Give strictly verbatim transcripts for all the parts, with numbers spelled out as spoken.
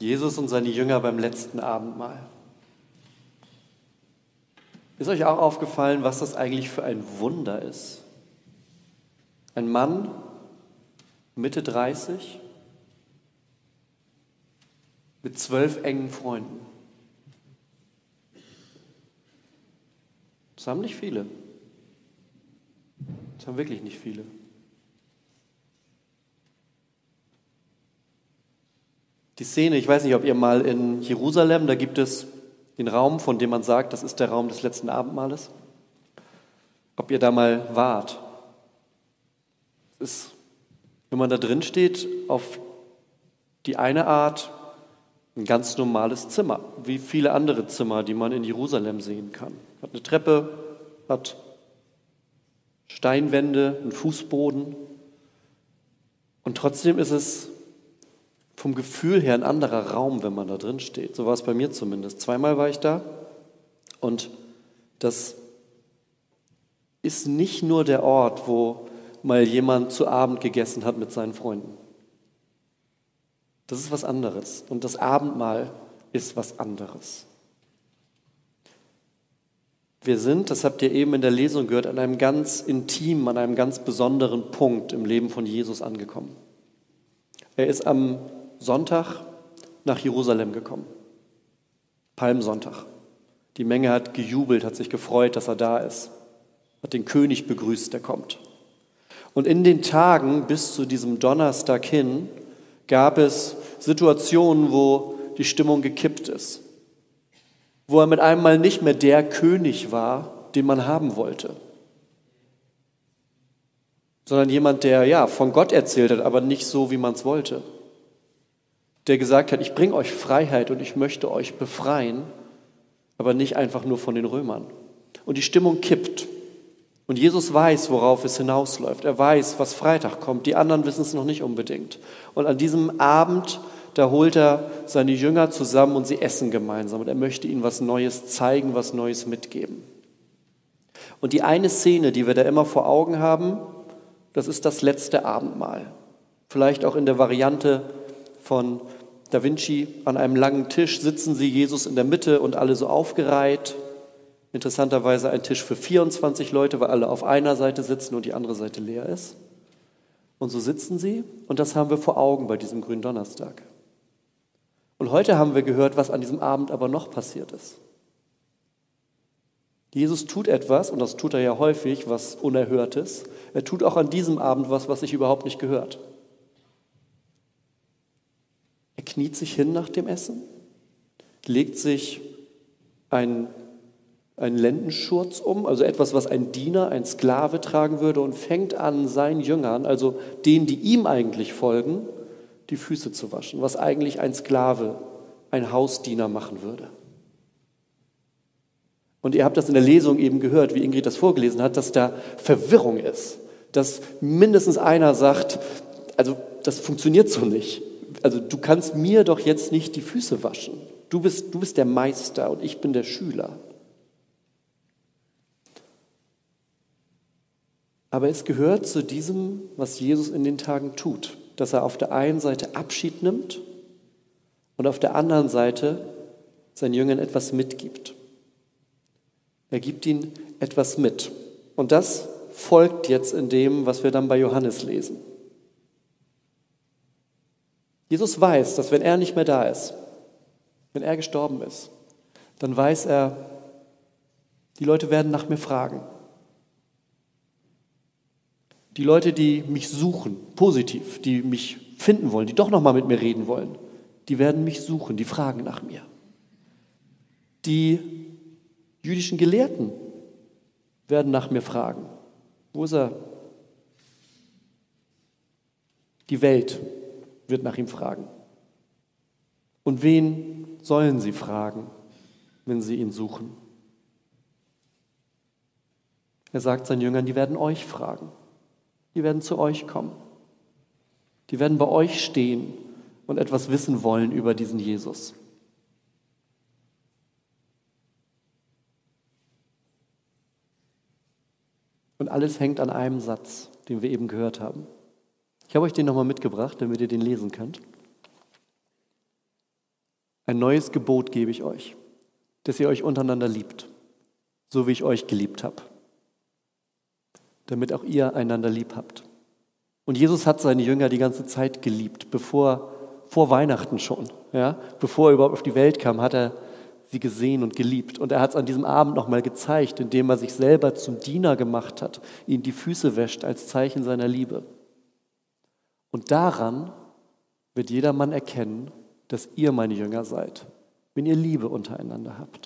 Jesus und seine Jünger beim letzten Abendmahl. Ist euch auch aufgefallen, was das eigentlich für ein Wunder ist? Ein Mann, Mitte dreißig, mit zwölf engen Freunden. Das haben nicht viele. Das haben wirklich nicht viele. Die Szene, ich weiß nicht, ob ihr mal in Jerusalem, da gibt es den Raum, von dem man sagt, das ist der Raum des letzten Abendmahles. Ob ihr da mal wart. Es ist, wenn man da drin steht, auf die eine Art ein ganz normales Zimmer, wie viele andere Zimmer, die man in Jerusalem sehen kann. Hat eine Treppe, hat Steinwände, einen Fußboden. Und trotzdem ist es vom Gefühl her ein anderer Raum, wenn man da drin steht. So war es bei mir zumindest. Zweimal war ich da und das ist nicht nur der Ort, wo mal jemand zu Abend gegessen hat mit seinen Freunden. Das ist was anderes und das Abendmahl ist was anderes. Wir sind, das habt ihr eben in der Lesung gehört, an einem ganz intimen, an einem ganz besonderen Punkt im Leben von Jesus angekommen. Er ist am Sonntag nach Jerusalem gekommen. Palmsonntag. Die Menge hat gejubelt, hat sich gefreut, dass er da ist. Hat den König begrüßt, der kommt. Und in den Tagen bis zu diesem Donnerstag hin gab es Situationen, wo die Stimmung gekippt ist. Wo er mit einem Mal nicht mehr der König war, den man haben wollte. Sondern jemand, der ja von Gott erzählt hat, aber nicht so, wie man es wollte. Der gesagt hat, ich bringe euch Freiheit und ich möchte euch befreien, aber nicht einfach nur von den Römern. Und die Stimmung kippt. Und Jesus weiß, worauf es hinausläuft. Er weiß, was Freitag kommt. Die anderen wissen es noch nicht unbedingt. Und an diesem Abend, da holt er seine Jünger zusammen und sie essen gemeinsam. Und er möchte ihnen was Neues zeigen, was Neues mitgeben. Und die eine Szene, die wir da immer vor Augen haben, das ist das letzte Abendmahl. Vielleicht auch in der Variante von Da Vinci, an einem langen Tisch sitzen sie, Jesus in der Mitte und alle so aufgereiht. Interessanterweise ein Tisch für vierundzwanzig Leute, weil alle auf einer Seite sitzen und die andere Seite leer ist. Und so sitzen sie und das haben wir vor Augen bei diesem Gründonnerstag. Und heute haben wir gehört, was an diesem Abend aber noch passiert ist. Jesus tut etwas, und das tut er ja häufig, was Unerhörtes. Er tut auch an diesem Abend was, was sich überhaupt nicht gehört. Er kniet sich hin nach dem Essen, legt sich einen, einen Lendenschurz um, also etwas, was ein Diener, ein Sklave tragen würde, und fängt an, seinen Jüngern, also denen, die ihm eigentlich folgen, die Füße zu waschen, was eigentlich ein Sklave, ein Hausdiener machen würde. Und ihr habt das in der Lesung eben gehört, wie Ingrid das vorgelesen hat, dass da Verwirrung ist, dass mindestens einer sagt, also das funktioniert so nicht. Also du kannst mir doch jetzt nicht die Füße waschen. Du bist, du bist der Meister und ich bin der Schüler. Aber es gehört zu diesem, was Jesus in den Tagen tut, dass er auf der einen Seite Abschied nimmt und auf der anderen Seite seinen Jüngern etwas mitgibt. Er gibt ihnen etwas mit. Und das folgt jetzt in dem, was wir dann bei Johannes lesen. Jesus weiß, dass wenn er nicht mehr da ist, wenn er gestorben ist, dann weiß er, die Leute werden nach mir fragen. Die Leute, die mich suchen, positiv, die mich finden wollen, die doch noch mal mit mir reden wollen, die werden mich suchen, die fragen nach mir. Die jüdischen Gelehrten werden nach mir fragen. Wo ist er? Die Welt wird nach ihm fragen. Und wen sollen sie fragen, wenn sie ihn suchen? Er sagt seinen Jüngern, die werden euch fragen. Die werden zu euch kommen. Die werden bei euch stehen und etwas wissen wollen über diesen Jesus. Und alles hängt an einem Satz, den wir eben gehört haben. Ich habe euch den nochmal mitgebracht, damit ihr den lesen könnt. Ein neues Gebot gebe ich euch, dass ihr euch untereinander liebt, so wie ich euch geliebt habe, damit auch ihr einander lieb habt. Und Jesus hat seine Jünger die ganze Zeit geliebt, bevor, vor Weihnachten schon, ja, bevor er überhaupt auf die Welt kam, hat er sie gesehen und geliebt. Und er hat es an diesem Abend nochmal gezeigt, indem er sich selber zum Diener gemacht hat, ihnen die Füße wäscht als Zeichen seiner Liebe. Und daran wird jedermann erkennen, dass ihr meine Jünger seid, wenn ihr Liebe untereinander habt.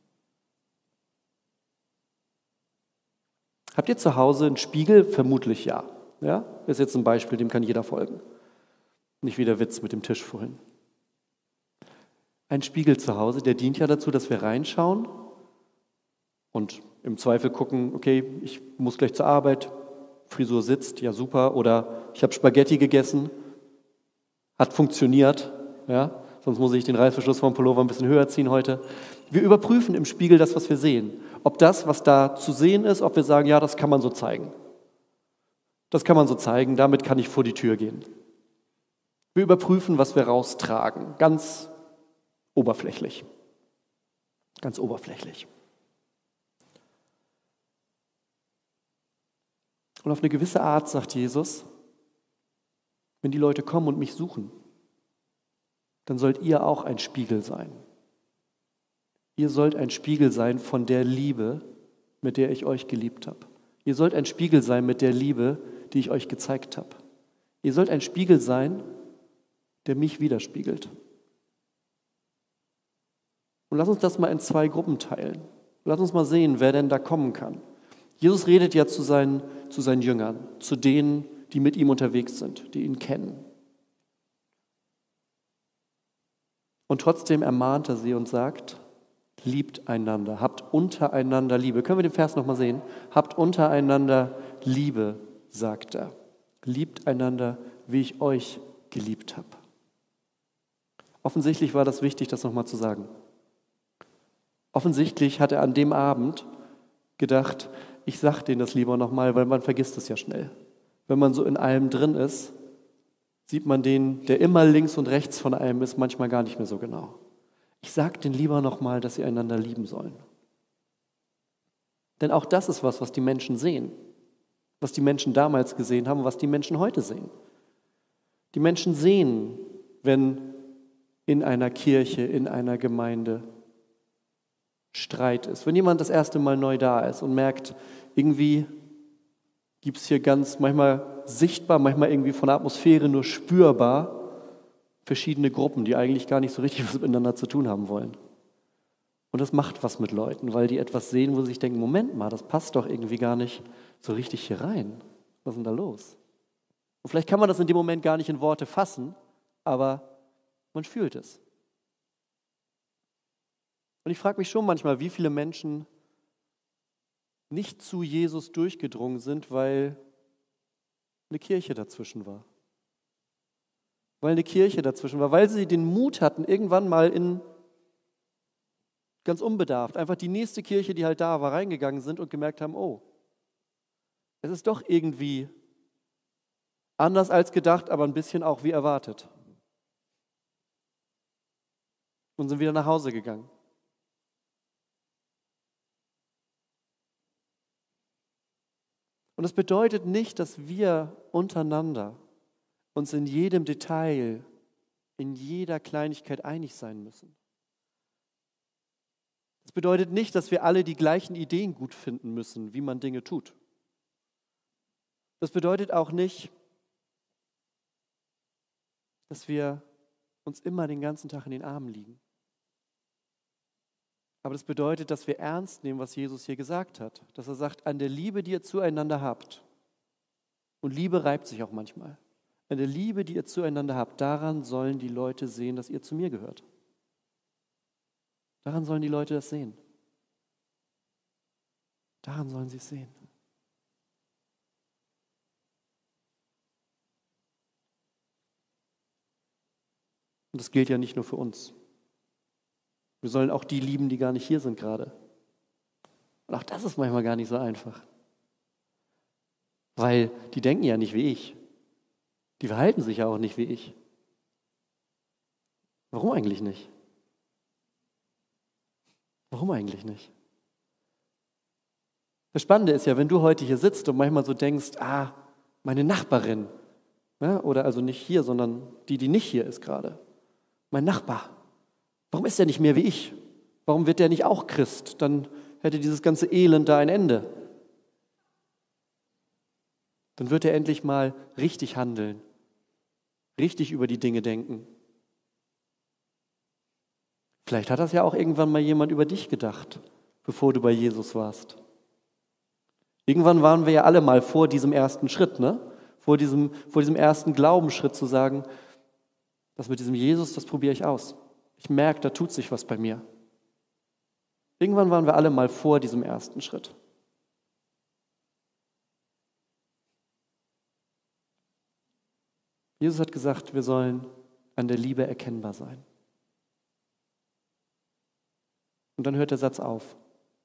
Habt ihr zu Hause einen Spiegel? Vermutlich ja. Ja? Das ist jetzt ein Beispiel, dem kann jeder folgen. Nicht wie der Witz mit dem Tisch vorhin. Ein Spiegel zu Hause, der dient ja dazu, dass wir reinschauen und im Zweifel gucken, okay, ich muss gleich zur Arbeit, Frisur sitzt, ja super, oder ich habe Spaghetti gegessen, hat funktioniert, ja, sonst muss ich den Reißverschluss vom Pullover ein bisschen höher ziehen heute. Wir überprüfen im Spiegel das, was wir sehen. Ob das, was da zu sehen ist, ob wir sagen, ja, das kann man so zeigen. Das kann man so zeigen, damit kann ich vor die Tür gehen. Wir überprüfen, was wir raustragen, ganz oberflächlich. Ganz oberflächlich. Und auf eine gewisse Art sagt Jesus, wenn die Leute kommen und mich suchen, dann sollt ihr auch ein Spiegel sein. Ihr sollt ein Spiegel sein von der Liebe, mit der ich euch geliebt habe. Ihr sollt ein Spiegel sein mit der Liebe, die ich euch gezeigt habe. Ihr sollt ein Spiegel sein, der mich widerspiegelt. Und lass uns das mal in zwei Gruppen teilen. Lass uns mal sehen, wer denn da kommen kann. Jesus redet ja zu seinen, zu seinen Jüngern, zu denen, die mit ihm unterwegs sind, die ihn kennen. Und trotzdem ermahnt er sie und sagt, liebt einander, habt untereinander Liebe. Können wir den Vers nochmal sehen? Habt untereinander Liebe, sagt er. Liebt einander, wie ich euch geliebt habe. Offensichtlich war das wichtig, das nochmal zu sagen. Offensichtlich hat er an dem Abend gedacht, ich sage denen das lieber nochmal, weil man vergisst es ja schnell. Wenn man so in allem drin ist, sieht man den, der immer links und rechts von einem ist, manchmal gar nicht mehr so genau. Ich sage denen lieber nochmal, dass sie einander lieben sollen. Denn auch das ist was, was die Menschen sehen. Was die Menschen damals gesehen haben, was die Menschen heute sehen. Die Menschen sehen, wenn in einer Kirche, in einer Gemeinde Streit ist. Wenn jemand das erste Mal neu da ist und merkt, irgendwie gibt es hier ganz manchmal sichtbar, manchmal irgendwie von der Atmosphäre nur spürbar verschiedene Gruppen, die eigentlich gar nicht so richtig was miteinander zu tun haben wollen. Und das macht was mit Leuten, weil die etwas sehen, wo sie sich denken, Moment mal, das passt doch irgendwie gar nicht so richtig hier rein. Was ist denn da los? Und vielleicht kann man das in dem Moment gar nicht in Worte fassen, aber man fühlt es. Und ich frage mich schon manchmal, wie viele Menschen nicht zu Jesus durchgedrungen sind, weil eine Kirche dazwischen war. Weil eine Kirche dazwischen war, weil sie den Mut hatten, irgendwann mal in ganz unbedarft, einfach die nächste Kirche, die halt da war, reingegangen sind und gemerkt haben, oh, es ist doch irgendwie anders als gedacht, aber ein bisschen auch wie erwartet. Und sind wieder nach Hause gegangen. Und das bedeutet nicht, dass wir untereinander uns in jedem Detail, in jeder Kleinigkeit einig sein müssen. Das bedeutet nicht, dass wir alle die gleichen Ideen gut finden müssen, wie man Dinge tut. Das bedeutet auch nicht, dass wir uns immer den ganzen Tag in den Armen liegen. Aber das bedeutet, dass wir ernst nehmen, was Jesus hier gesagt hat. Dass er sagt, an der Liebe, die ihr zueinander habt, und Liebe reibt sich auch manchmal, an der Liebe, die ihr zueinander habt, daran sollen die Leute sehen, dass ihr zu mir gehört. Daran sollen die Leute das sehen. Daran sollen sie es sehen. Und das gilt ja nicht nur für uns. Wir sollen auch die lieben, die gar nicht hier sind gerade. Und auch das ist manchmal gar nicht so einfach. Weil die denken ja nicht wie ich. Die verhalten sich ja auch nicht wie ich. Warum eigentlich nicht? Warum eigentlich nicht? Das Spannende ist ja, wenn du heute hier sitzt und manchmal so denkst, ah, meine Nachbarin, ja, oder also nicht hier, sondern die, die nicht hier ist gerade, mein Nachbar, warum ist der nicht mehr wie ich? Warum wird der nicht auch Christ? Dann hätte dieses ganze Elend da ein Ende. Dann wird er endlich mal richtig handeln, richtig über die Dinge denken. Vielleicht hat das ja auch irgendwann mal jemand über dich gedacht, bevor du bei Jesus warst. Irgendwann waren wir ja alle mal vor diesem ersten Schritt, ne? Vor diesem, vor diesem ersten Glaubensschritt zu sagen, das mit diesem Jesus, das probiere ich aus. Ich merke, da tut sich was bei mir. Irgendwann waren wir alle mal vor diesem ersten Schritt. Jesus hat gesagt, wir sollen an der Liebe erkennbar sein. Und dann hört der Satz auf.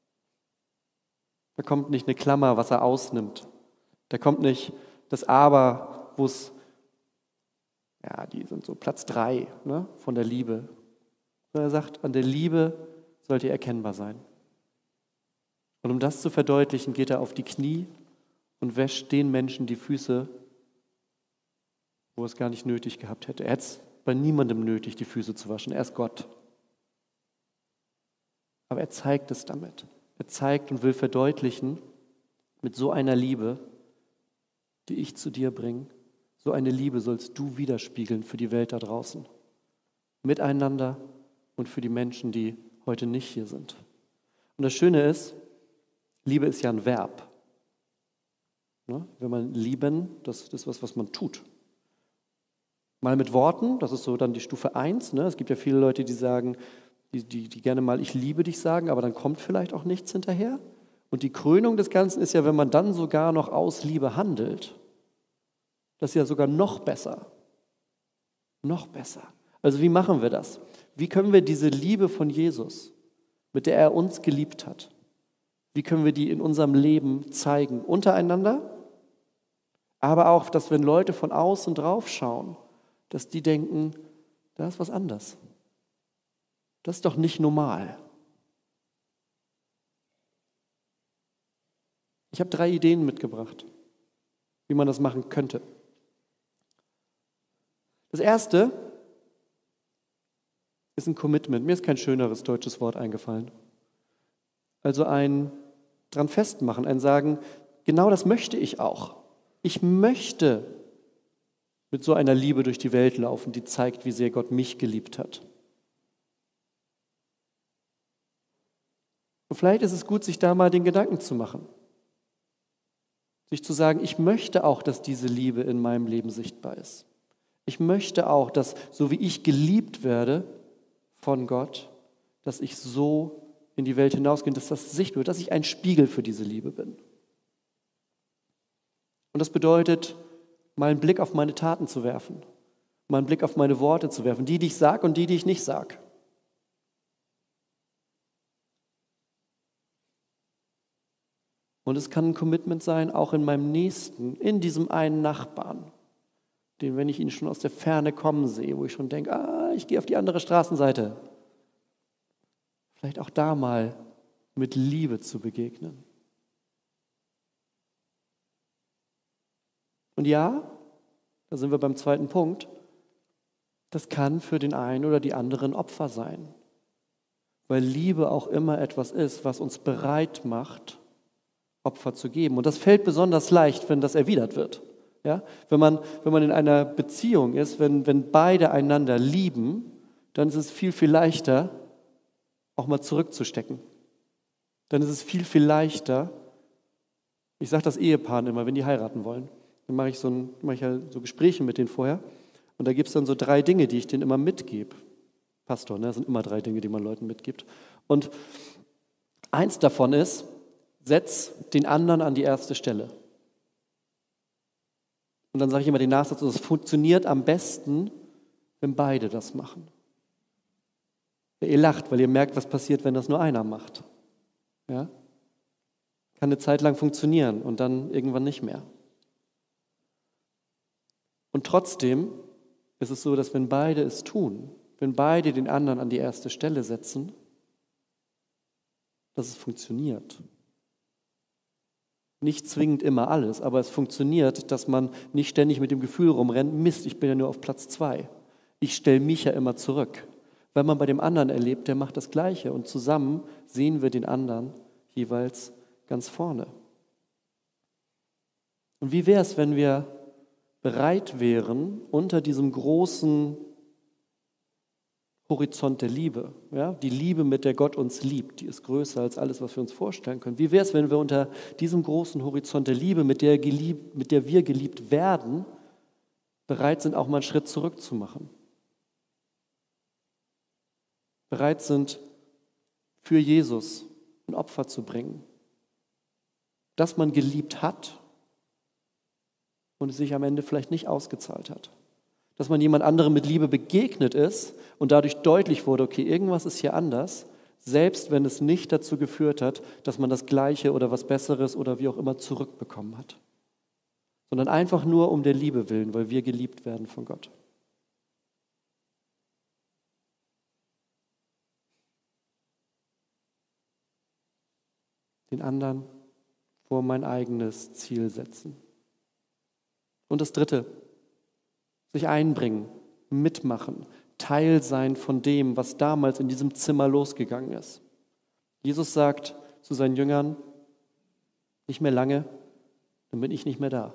Da kommt nicht eine Klammer, was er ausnimmt. Da kommt nicht das Aber, wo es, ja, die sind so Platz drei, ne, von der Liebe. Er sagt, an der Liebe sollt ihr erkennbar sein. Und um das zu verdeutlichen, geht er auf die Knie und wäscht den Menschen die Füße, wo er es gar nicht nötig gehabt hätte. Er hat es bei niemandem nötig, die Füße zu waschen. Er ist Gott. Aber er zeigt es damit. Er zeigt und will verdeutlichen, mit so einer Liebe, die ich zu dir bringe, so eine Liebe sollst du widerspiegeln für die Welt da draußen. Miteinander und für die Menschen, die heute nicht hier sind. Und das Schöne ist, Liebe ist ja ein Verb. Ne? Wenn man lieben, das ist was, was man tut. Mal mit Worten, das ist so dann die Stufe eins. Ne? Es gibt ja viele Leute, die sagen, die, die, die gerne mal ich liebe dich sagen, aber dann kommt vielleicht auch nichts hinterher. Und die Krönung des Ganzen ist ja, wenn man dann sogar noch aus Liebe handelt. Das ist ja sogar noch besser. Noch besser. Also wie machen wir das? Wie können wir diese Liebe von Jesus, mit der er uns geliebt hat, wie können wir die in unserem Leben zeigen? Untereinander, aber auch, dass wenn Leute von außen drauf schauen, dass die denken, da ist was anders. Das ist doch nicht normal. Ich habe drei Ideen mitgebracht, wie man das machen könnte. Das erste ist ein Commitment. Mir ist kein schöneres deutsches Wort eingefallen. Also ein dran festmachen, ein Sagen, genau das möchte ich auch. Ich möchte mit so einer Liebe durch die Welt laufen, die zeigt, wie sehr Gott mich geliebt hat. Und vielleicht ist es gut, sich da mal den Gedanken zu machen. Sich zu sagen, ich möchte auch, dass diese Liebe in meinem Leben sichtbar ist. Ich möchte auch, dass, so wie ich geliebt werde von Gott, dass ich so in die Welt hinausgehe, dass das sichtbar wird, dass ich ein Spiegel für diese Liebe bin. Und das bedeutet, mal einen Blick auf meine Taten zu werfen, mal einen Blick auf meine Worte zu werfen, die, die ich sage und die, die ich nicht sage. Und es kann ein Commitment sein, auch in meinem Nächsten, in diesem einen Nachbarn, den, wenn ich ihn schon aus der Ferne kommen sehe, wo ich schon denke, ah, ich gehe auf die andere Straßenseite, vielleicht auch da mal mit Liebe zu begegnen. Und ja, da sind wir beim zweiten Punkt, das kann für den einen oder die anderen Opfer sein, weil Liebe auch immer etwas ist, was uns bereit macht, Opfer zu geben. Und das fällt besonders leicht, wenn das erwidert wird. Ja? Wenn man, wenn man in einer Beziehung ist, wenn, wenn beide einander lieben, dann ist es viel, viel leichter, auch mal zurückzustecken. Dann ist es viel, viel leichter, ich sage das Ehepaaren immer, wenn die heiraten wollen, dann mache ich, so ein, mache ich ja so Gespräche mit denen vorher und da gibt es dann so drei Dinge, die ich denen immer mitgebe. Pastor, ne? Das sind immer drei Dinge, die man Leuten mitgibt. Und eins davon ist, setz den anderen an die erste Stelle. Und dann sage ich immer den Nachsatz, das funktioniert am besten, wenn beide das machen. Ihr lacht, weil ihr merkt, was passiert, wenn das nur einer macht. Ja? Kann eine Zeit lang funktionieren und dann irgendwann nicht mehr. Und trotzdem ist es so, dass wenn beide es tun, wenn beide den anderen an die erste Stelle setzen, dass es funktioniert. Nicht zwingend immer alles, aber es funktioniert, dass man nicht ständig mit dem Gefühl rumrennt, Mist, ich bin ja nur auf Platz zwei. Ich stelle mich ja immer zurück. Weil man bei dem anderen erlebt, der macht das Gleiche und zusammen sehen wir den anderen jeweils ganz vorne. Und wie wäre es, wenn wir bereit wären, unter diesem großen Horizont der Liebe, ja, die Liebe, mit der Gott uns liebt, die ist größer als alles, was wir uns vorstellen können. Wie wäre es, wenn wir unter diesem großen Horizont der Liebe, mit der, geliebt, mit der wir geliebt werden, bereit sind, auch mal einen Schritt zurück zu machen? Bereit sind, für Jesus ein Opfer zu bringen. Dass man geliebt hat und es sich am Ende vielleicht nicht ausgezahlt hat. Dass man jemand anderem mit Liebe begegnet ist und dadurch deutlich wurde, okay, irgendwas ist hier anders, selbst wenn es nicht dazu geführt hat, dass man das Gleiche oder was Besseres oder wie auch immer zurückbekommen hat. Sondern einfach nur um der Liebe willen, weil wir geliebt werden von Gott. Den anderen vor mein eigenes Ziel setzen. Und das Dritte, sich einbringen, mitmachen, Teil sein von dem, was damals in diesem Zimmer losgegangen ist. Jesus sagt zu seinen Jüngern, nicht mehr lange, dann bin ich nicht mehr da.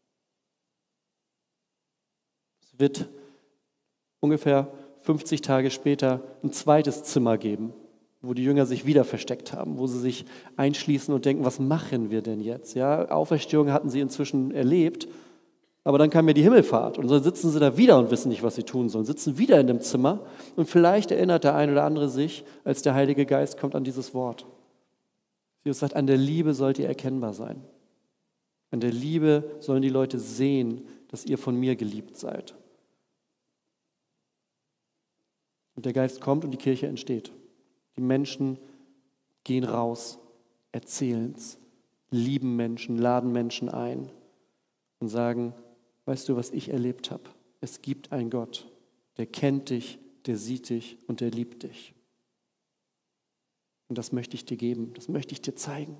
Es wird ungefähr fünfzig Tage später ein zweites Zimmer geben, wo die Jünger sich wieder versteckt haben, wo sie sich einschließen und denken, was machen wir denn jetzt? Ja, Auferstehung hatten sie inzwischen erlebt, aber dann kam ja die Himmelfahrt und dann sitzen sie da wieder und wissen nicht, was sie tun sollen, sitzen wieder in dem Zimmer und vielleicht erinnert der eine oder andere sich, als der Heilige Geist kommt, an dieses Wort. Jesus sagt, an der Liebe sollt ihr erkennbar sein. An der Liebe sollen die Leute sehen, dass ihr von mir geliebt seid. Und der Geist kommt und die Kirche entsteht. Die Menschen gehen raus, erzählen es, lieben Menschen, laden Menschen ein und sagen, weißt du, was ich erlebt habe? Es gibt einen Gott, der kennt dich, der sieht dich und der liebt dich. Und das möchte ich dir geben, das möchte ich dir zeigen.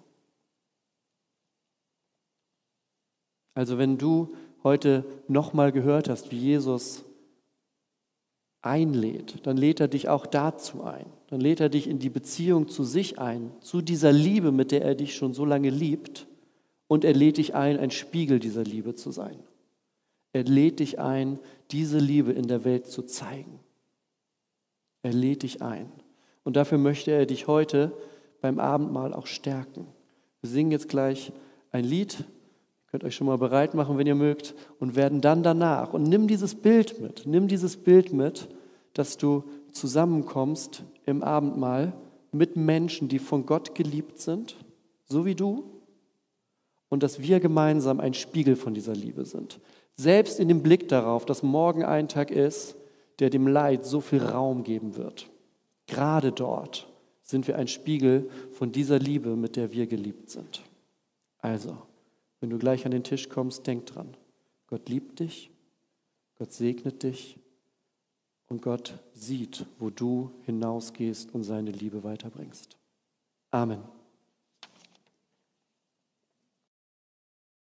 Also wenn du heute nochmal gehört hast, wie Jesus einlädt, dann lädt er dich auch dazu ein. Dann lädt er dich in die Beziehung zu sich ein, zu dieser Liebe, mit der er dich schon so lange liebt. Und er lädt dich ein, ein Spiegel dieser Liebe zu sein. Er lädt dich ein, diese Liebe in der Welt zu zeigen. Er lädt dich ein. Und dafür möchte er dich heute beim Abendmahl auch stärken. Wir singen jetzt gleich ein Lied. Ihr könnt euch schon mal bereit machen, wenn ihr mögt, und werden dann danach. Und nimm dieses Bild mit. Nimm dieses Bild mit, dass du zusammenkommst im Abendmahl mit Menschen, die von Gott geliebt sind, so wie du, und dass wir gemeinsam ein Spiegel von dieser Liebe sind. Selbst in dem Blick darauf, dass morgen ein Tag ist, der dem Leid so viel Raum geben wird. Gerade dort sind wir ein Spiegel von dieser Liebe, mit der wir geliebt sind. Also, wenn du gleich an den Tisch kommst, denk dran. Gott liebt dich, Gott segnet dich und Gott sieht, wo du hinausgehst und seine Liebe weiterbringst. Amen.